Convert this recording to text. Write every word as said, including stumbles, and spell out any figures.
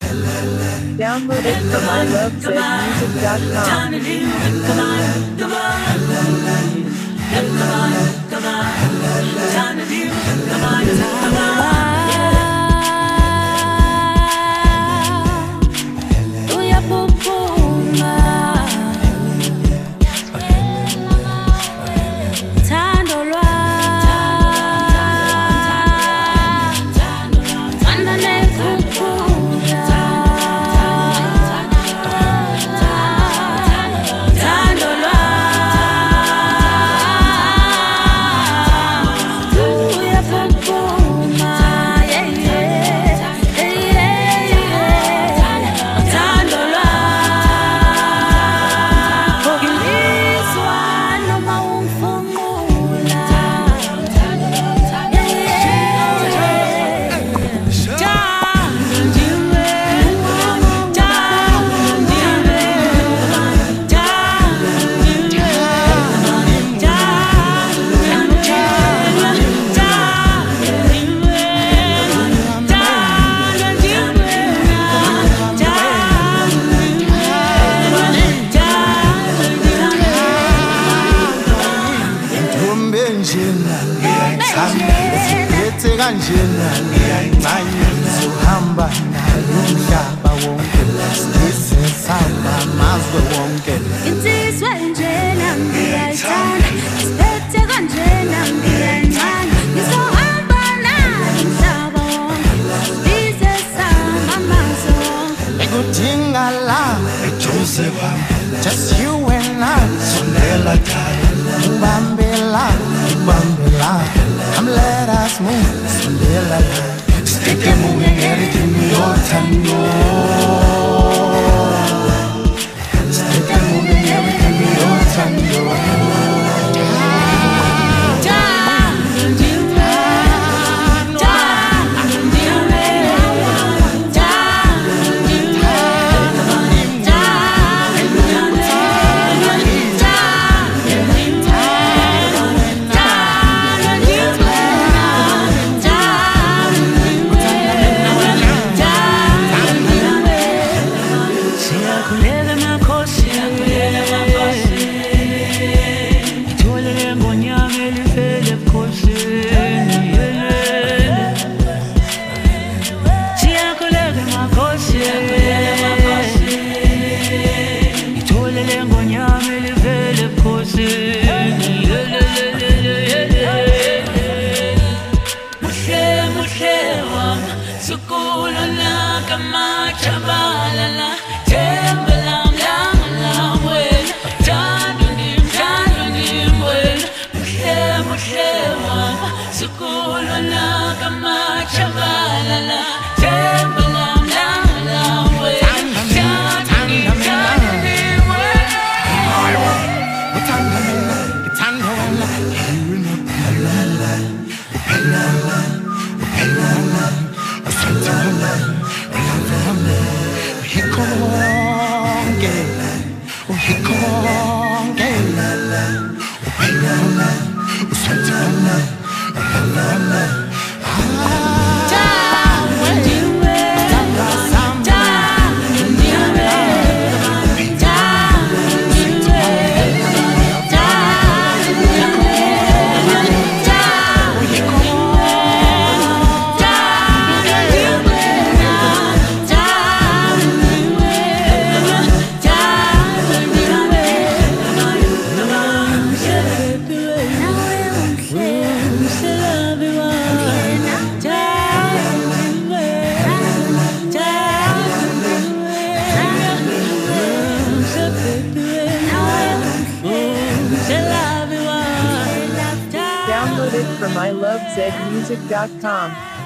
Download it from I love zed music dot com. Kanjena ngiyayincane sohamba nayo umhlaba wonke sisesamba mazwe wonke insizwa njena ngiyayithanda siphethe kanjena ngiyayincane ngizohamba nayo umhlaba wonke sisesamba mazwe wonke ekudinga la eduze kwami just you and I sondela thana ubambela ubambela come let us move sondela stick it moving everything your tango stick it moving everything your tango Download it from I love zed music dot com.